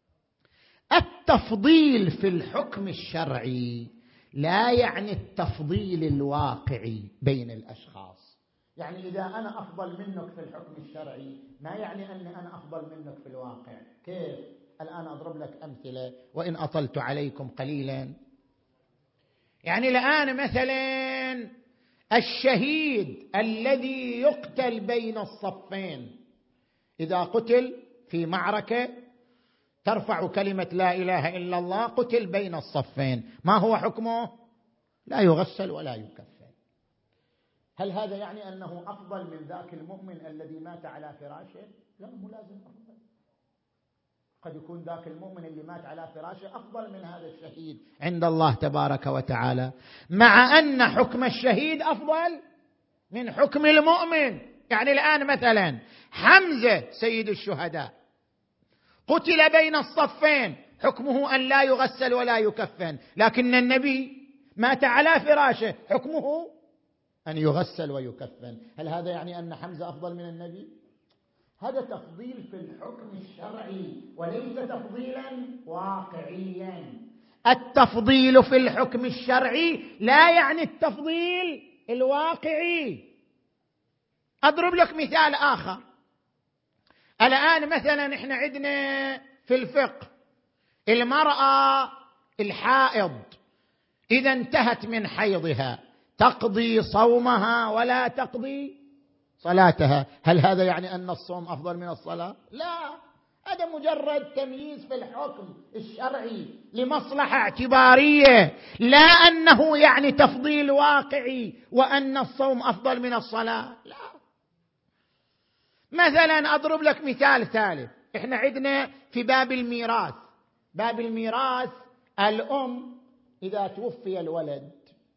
التفضيل في الحكم الشرعي لا يعني التفضيل الواقعي بين الأشخاص. يعني إذا أنا أفضل منك في الحكم الشرعي ما يعني أني أنا أفضل منك في الواقع. كيف؟ الآن أضرب لك أمثلة وإن أطلت عليكم قليلا. يعني الآن مثلا الشهيد الذي يقتل بين الصفين، إذا قتل في معركة ترفع كلمة لا إله إلا الله، قتل بين الصفين، ما هو حكمه؟ لا يغسل ولا يكفن. هل هذا يعني أنه أفضل من ذاك المؤمن الذي مات على فراشه؟ لا، مو لازم أفضل. قد يكون ذاك المؤمن اللي مات على فراشه أفضل من هذا الشهيد عند الله تبارك وتعالى، مع أن حكم الشهيد أفضل من حكم المؤمن. يعني الآن مثلا حمزة سيد الشهداء قتل بين الصفين، حكمه أن لا يغسل ولا يكفن، لكن النبي مات على فراشه، حكمه أن يغسل ويكفن. هل هذا يعني أن حمزة أفضل من النبي؟ هذا تفضيل في الحكم الشرعي وليس تفضيلا واقعيا. التفضيل في الحكم الشرعي لا يعني التفضيل الواقعي. أضرب لك مثال آخر. الآن مثلا إحنا عندنا في الفقه المرأة الحائض إذا انتهت من حيضها تقضي صومها ولا تقضي صلاتها. هل هذا يعني أن الصوم أفضل من الصلاة؟ لا، هذا مجرد تمييز في الحكم الشرعي لمصلحة اعتبارية، لا أنه يعني تفضيل واقعي وأن الصوم أفضل من الصلاة. لا. مثلا أضرب لك مثال ثالث. إحنا عندنا في باب الميراث، باب الميراث الأم إذا توفي الولد،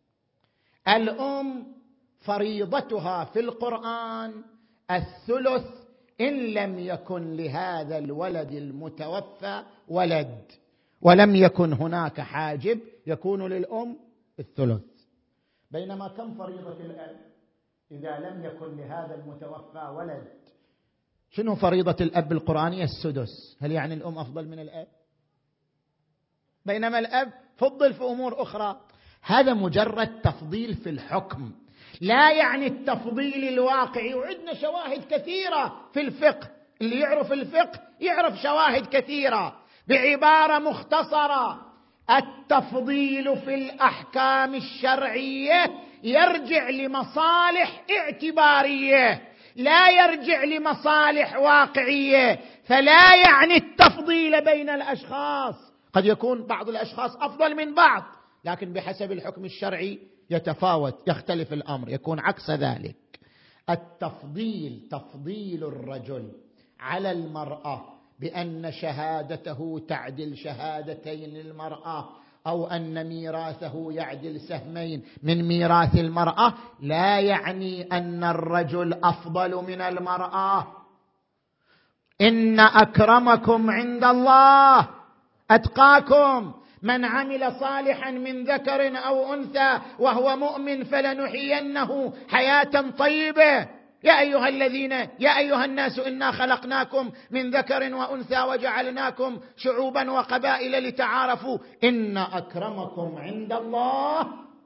الأم فريضتها في القرآن الثلث إن لم يكن لهذا الولد المتوفى ولد ولم يكن هناك حاجب، يكون للأم الثلث. بينما كم فريضة الأب إذا لم يكن لهذا المتوفى ولد؟ شنو فريضة الأب القرآنية؟ السدس. هل يعني الأم أفضل من الأب؟ بينما الأب فضل في أمور أخرى. هذا مجرد تفضيل في الحكم، لا يعني التفضيل الواقعي. وعندنا شواهد كثيرة في الفقه، اللي يعرف الفقه يعرف شواهد كثيرة. بعبارة مختصرة، التفضيل في الأحكام الشرعية يرجع لمصالح اعتبارية، لا يرجع لمصالح واقعية. فلا يعني التفضيل بين الأشخاص، قد يكون بعض الأشخاص أفضل من بعض، لكن بحسب الحكم الشرعي يتفاوت، يختلف الأمر، يكون عكس ذلك. التفضيل تفضيل الرجل على المرأة بأن شهادته تعدل شهادتين للمرأة، أو أن ميراثه يعدل سهمين من ميراث المرأة، لا يعني أن الرجل أفضل من المرأة. إن أكرمكم عند الله أتقاكم، من عمل صالحا من ذكر أو أنثى وهو مؤمن فلنحيينه حياة طيبة. يا أيها الذين يا أيها الناس إنا خلقناكم من ذكر وأنثى وجعلناكم شعوبا وقبائل لتعارفوا إن أكرمكم عند الله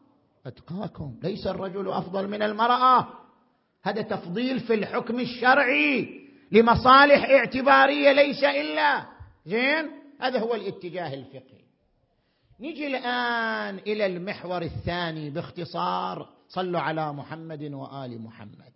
أتقاكم. ليس الرجل أفضل من المرأة، هذا تفضيل في الحكم الشرعي لمصالح اعتبارية ليس إلا زين. هذا هو الاتجاه الفقهي. نجي الآن إلى المحور الثاني باختصار. صلوا على محمد وآل محمد.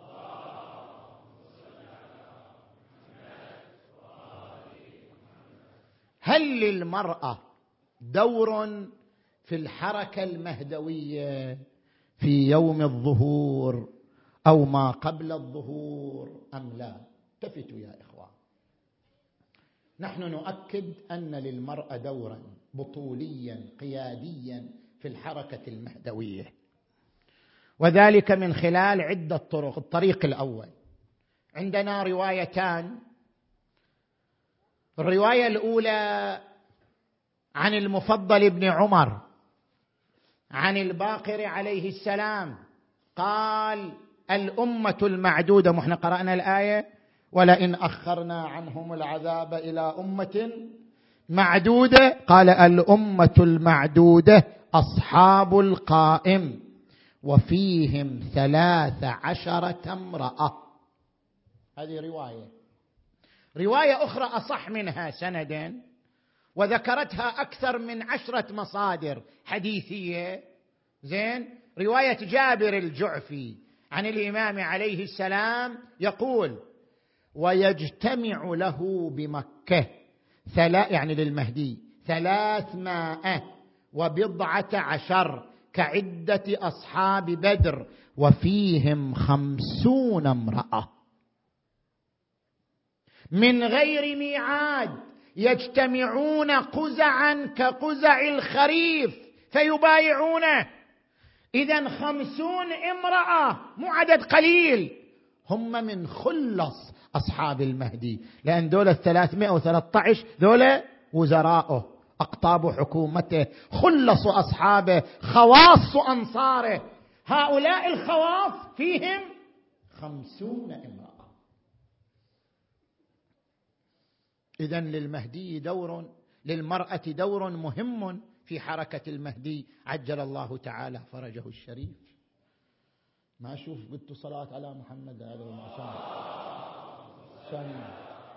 هل للمرأة دور في الحركة المهدوية في يوم الظهور أو ما قبل الظهور أم لا؟ التفتوا يا إخوان، نحن نؤكد أن للمرأة دورا بطوليا قياديا في الحركة المهدوية، وذلك من خلال عدة طرق. الطريق الأول، عندنا روايتان. الرواية الأولى عن المفضل بن عمر عن الباقر عليه السلام قال: الأمة المعدودة، محن قرأنا الآية: ولئن أخرنا عنهم العذاب إلى أمة معدودة، قال: الأمة المعدودة أصحاب القائم وفيهم ثلاث عشرة امرأة. هذه رواية. رواية أخرى أصح منها سندا وذكرتها أكثر من عشرة مصادر حديثية زين، رواية جابر الجعفي عن الإمام عليه السلام يقول: ويجتمع له بمكة ثلاث، يعني للمهدي، ثلاثمائة وبضعة عشر كعدة أصحاب بدر وفيهم خمسون امرأة من غير ميعاد، يجتمعون قزعا كقزع الخريف فيبايعونه. إذن خمسون امرأة، مو عدد قليل، هم من خلص أصحاب المهدي، لأن دولة ثلاثمائة وثلاثة عشر دولة وزراءه أقطاب حكومته، خلص أصحابه، خواص أنصاره. هؤلاء الخواص فيهم خمسون امرأة. إذن للمهدي دور، للمرأة دور مهم في حركة المهدي عجل الله تعالى فرجه الشريف. ما أشوف قلت صلاة على محمد عليه الصلاة والسلام.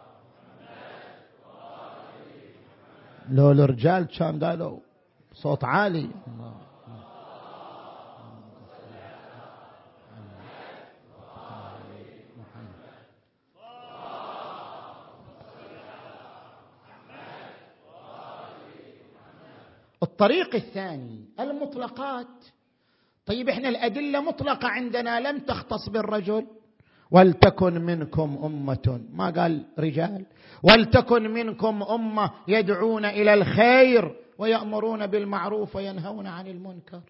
لو الرجال كان قالوا صوت عالي. الطريق الثاني المطلقات. طيب احنا الأدلة مطلقة عندنا لم تختص بالرجل. ولتكن منكم أمة، ما قال رجال، ولتكن منكم أمة يدعون إلى الخير ويأمرون بالمعروف وينهون عن المنكر.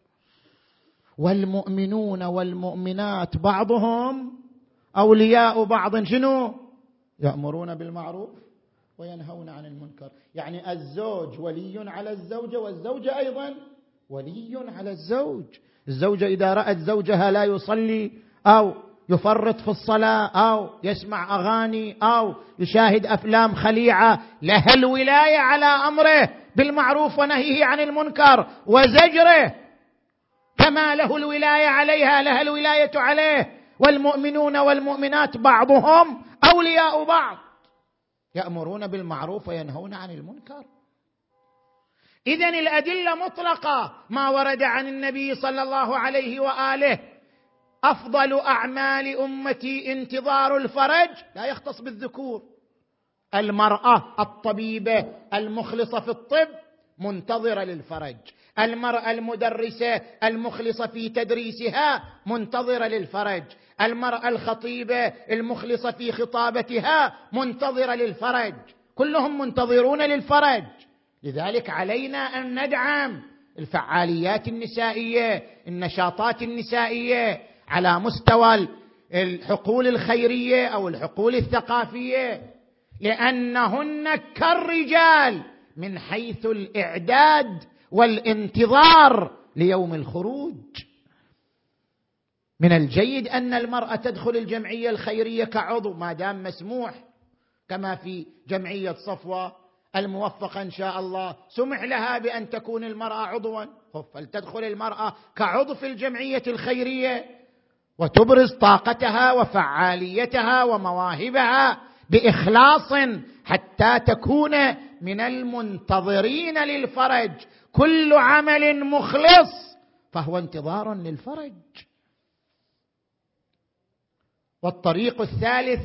والمؤمنون والمؤمنات بعضهم أولياء بعض، شنو؟ يأمرون بالمعروف وينهون عن المنكر. يعني الزوج ولي على الزوجة والزوجة أيضا ولي على الزوج. الزوجة إذا رأت زوجها لا يصلي أو يفرط في الصلاة أو يسمع أغاني أو يشاهد أفلام خليعة، لها الولاية على أمره بالمعروف ونهيه عن المنكر وزجره، كما له الولاية عليها لها الولاية عليه. والمؤمنون والمؤمنات بعضهم أولياء بعض، يأمرون بالمعروف وينهون عن المنكر. إذن الأدلة مطلقة. ما ورد عن النبي صلى الله عليه وآله: أفضل أعمال أمتي انتظار الفرج، لا يختص بالذكور. المرأة الطبيبة المخلصة في الطب منتظرة للفرج، المرأة المدرسة المخلصة في تدريسها منتظرة للفرج، المرأة الخطيبة المخلصة في خطابتها منتظرة للفرج، كلهم منتظرون للفرج. لذلك علينا أن ندعم الفعاليات النسائية، النشاطات النسائية على مستوى الحقول الخيرية أو الحقول الثقافية، لأنهن كالرجال من حيث الإعداد والانتظار ليوم الخروج. من الجيد أن المرأة تدخل الجمعية الخيرية كعضو ما دام مسموح، كما في جمعية صفوة الموفقة إن شاء الله سمح لها بأن تكون المرأة عضوا، فلتدخل المرأة كعضو في الجمعية الخيرية وتبرز طاقتها وفعاليتها ومواهبها بإخلاص حتى تكون من المنتظرين للفرج. كل عمل مخلص فهو انتظار للفرج. والطريق الثالث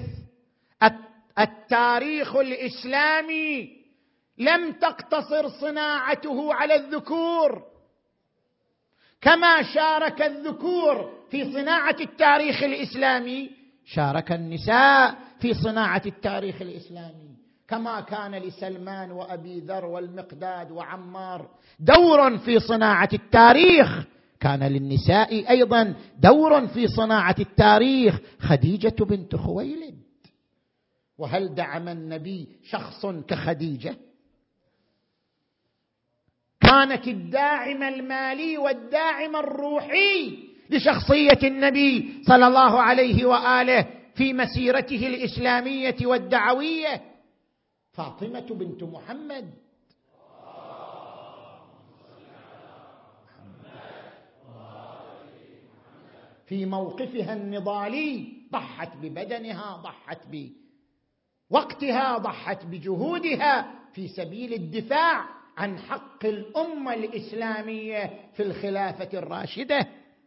التاريخ الإسلامي لم تقتصر صناعته على الذكور، كما شارك الذكور في صناعة التاريخ الإسلامي شارك النساء في صناعة التاريخ الإسلامي. كما كان لسلمان وأبي ذر والمقداد وعمار دور في صناعة التاريخ، كان للنساء أيضا دور في صناعة التاريخ. خديجة بنت خويلد، وهل دعم النبي شخص كخديجة؟ كانت الداعم المالي والداعم الروحي لشخصية النبي صلى الله عليه وآله في مسيرته الإسلامية والدعوية. فاطمة بنت محمد في موقفها النضالي ضحت ببدنها، ضحت بوقتها، ضحت بجهودها في سبيل الدفاع عن حق الأمة الإسلامية في الخلافة الراشدة.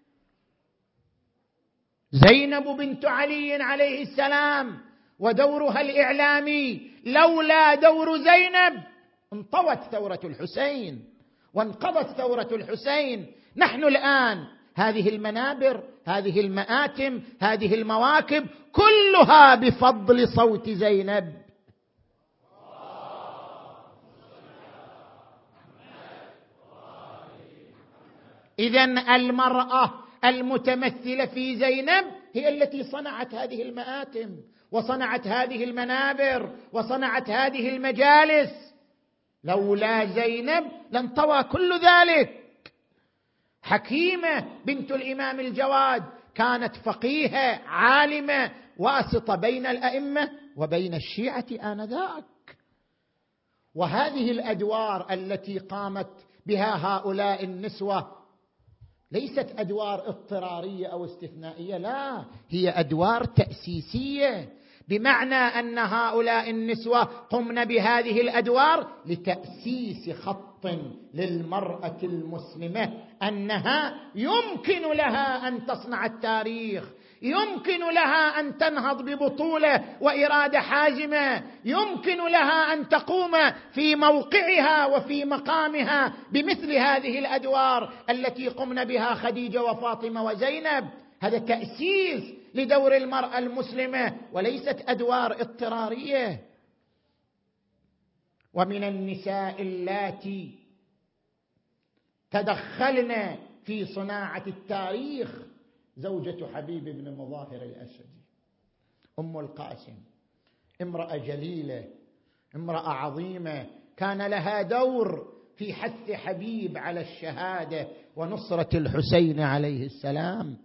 زينب بنت علي عليه السلام ودورها الإعلامي، لولا دور زينب انطوت ثورة الحسين وانقضت ثورة الحسين. نحن الآن هذه المنابر، هذه المآتم، هذه المواكب كلها بفضل صوت زينب. إذن المرأة المتمثلة في زينب هي التي صنعت هذه المآتم وصنعت هذه المنابر وصنعت هذه المجالس. لولا زينب لانطوى كل ذلك. حكيمة بنت الإمام الجواد كانت فقيهة عالمة واسطة بين الأئمة وبين الشيعة آنذاك. وهذه الأدوار التي قامت بها هؤلاء النسوة ليست أدوار اضطرارية أو استثنائية، لا، هي أدوار تأسيسية، بمعنى أن هؤلاء النسوة قمن بهذه الأدوار لتأسيس خط للمرأة المسلمة، أنها يمكن لها أن تصنع التاريخ، يمكن لها أن تنهض ببطولة وإرادة حازمة، يمكن لها أن تقوم في موقعها وفي مقامها بمثل هذه الأدوار التي قمن بها خديجة وفاطمة وزينب. هذا تأسيس لدور المرأة المسلمة وليست أدوار اضطرارية. ومن النساء اللاتي تدخلن في صناعة التاريخ زوجة حبيب بن مظاهر الأسدي، أم القاسم، امرأة جليلة، امرأة عظيمة، كان لها دور في حث حبيب على الشهادة ونصرة الحسين عليه السلام.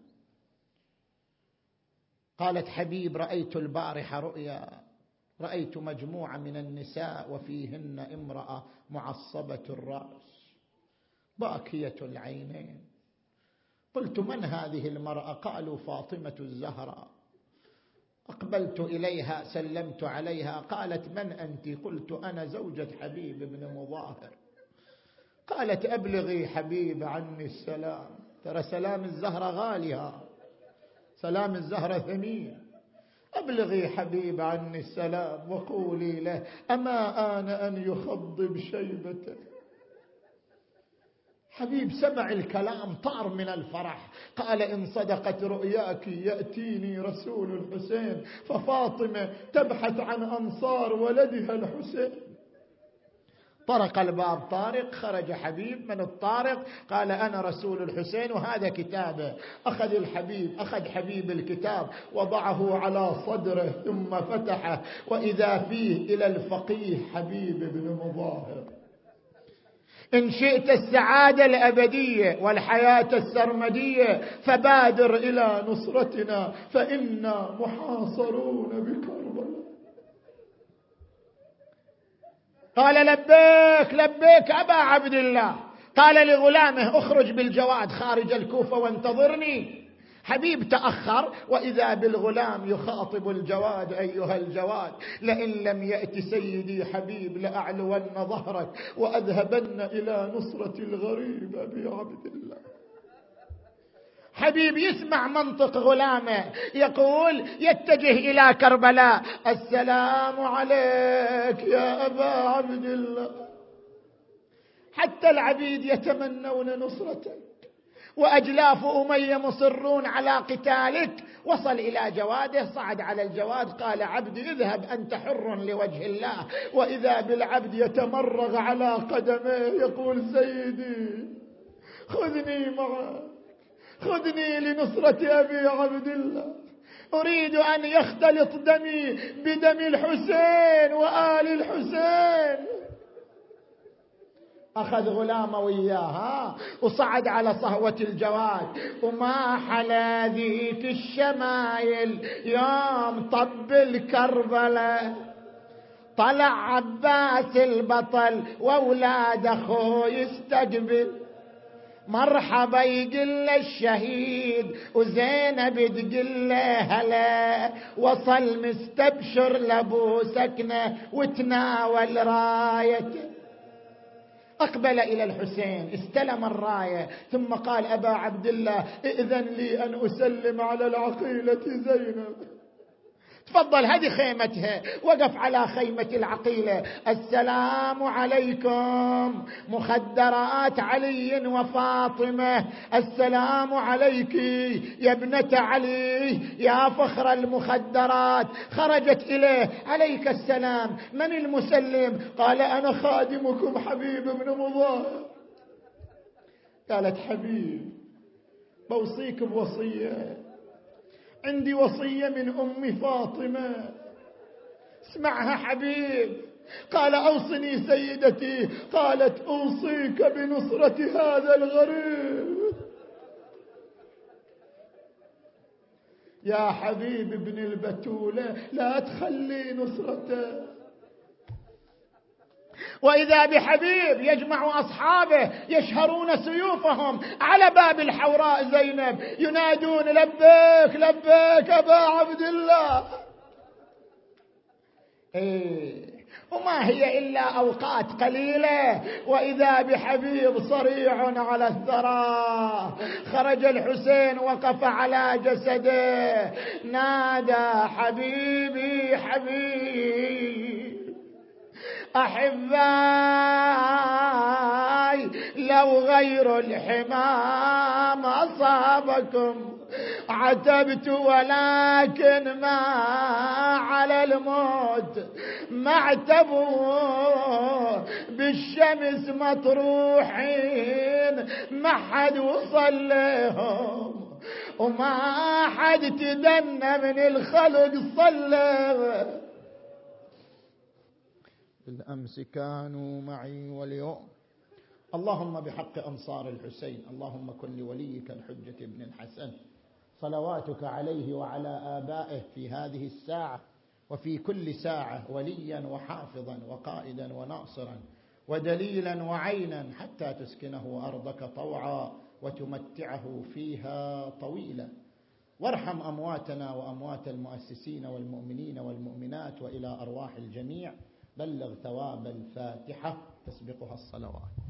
قالت حبيب: رأيت البارحة رؤيا، رأيت مجموعة من النساء وفيهن امرأة معصبة الرأس باكية العينين. قلت: من هذه المرأة؟ قالوا: فاطمة الزهراء. أقبلت إليها سلمت عليها، قالت: من أنت؟ قلت: أنا زوجة حبيب بن مظاهر. قالت: أبلغي حبيب عني السلام. ترى سلام الزهرة غاليها، سلام الزهرة ثمين. أبلغي حبيب عني السلام وقولي له: أما آن أن يخضب شيبته. حبيب سمع الكلام طار من الفرح، قال: إن صدقت رؤياك يأتيني رسول الحسين، ففاطمة تبحث عن أنصار ولدها الحسين. طرق الباب طارق، خرج حبيب من الطارق، قال: أنا رسول الحسين وهذا كتابه. أخذ الحبيب أخذ حبيب الكتاب وضعه على صدره ثم فتحه، وإذا فيه إلى الفقيه حبيب بن مظاهر: إن شئت السعادة الأبدية والحياة السرمدية فبادر إلى نصرتنا فإنا محاصرون بكربلاء. قال لبيك لبيك أبا عبد الله. قال لغلامه اخرج بالجواد خارج الكوفة وانتظرني. حبيب تأخر، وإذا بالغلام يخاطب الجواد: أيها الجواد، لئن لم يأت سيدي حبيب لأعلون ظهرك وأذهبن إلى نصرة الغريب أبي عبد الله. حبيب يسمع منطق غلامه، يقول يتجه إلى كربلاء: السلام عليك يا أبا عبد الله. حتى العبيد يتمنون نصرتك، وأجلاف أمية مصرون على قتالك. وصل إلى جواده، صعد على الجواد، قال: عبدي اذهب أنت حر لوجه الله. وإذا بالعبد يتمرغ على قدميه يقول: سيدي خذني معك، خذني لنصرة أبي عبد الله، أريد أن يختلط دمي بدم الحسين وآل الحسين. أخذ غلامه وياها وصعد على صهوة الجواد. وما حلا ذيك الشمايل يوم طب الكربلة، طلع عباس البطل وأولاد أخوه يستقبل. مرحبا يقل الشهيد وزينب تقل هلا، وصل مستبشر لابو سكنه وتناول رايته. أقبل إلى الحسين، استلم الراية، ثم قال: أبا عبد الله ائذن لي أن أسلم على العقيلة زينب. تفضل، هذه خيمتها. وقف على خيمة العقيلة: السلام عليكم مخدرات علي وفاطمة، السلام عليك يا ابنة علي يا فخر المخدرات. خرجت إليه: عليك السلام، من المسلم؟ قال: أنا خادمكم حبيب بن مظاهر. قالت: حبيب بوصيك بوصية، عندي وصية من أم فاطمة، اسمعها حبيب. قال: أوصني سيدتي. قالت: أوصيك بنصرة هذا الغريب. يا حبيب ابن البتولة لا تخلي نصرته. وإذا بحبيب يجمع أصحابه يشهرون سيوفهم على باب الحوراء زينب، ينادون: لبيك لبيك أبا عبد الله. إيه، وما هي إلا أوقات قليلة وإذا بحبيب صريع على الثرى. خرج الحسين وقف على جسده، نادى: حبيبي حبيب أحباي، لو غير الحمام أصابكم عتبت، ولكن ما على الموت معتبوا، بالشمس مطروحين ما حد وصل لهم، وما حد تدنى من الخلق صلى. بالأمس كانوا معي واليوم. اللهم بحق أنصار الحسين، اللهم كن لوليك الحجة ابن الحسن صلواتك عليه وعلى آبائه في هذه الساعة وفي كل ساعة وليا وحافظا وقائدا وناصرا ودليلا وعينا، حتى تسكنه أرضك طوعا وتمتعه فيها طويلا. وارحم أمواتنا وأموات المؤسسين والمؤمنين والمؤمنات، وإلى أرواح الجميع بلغ ثواب الفاتحة تسبقها الصلوات.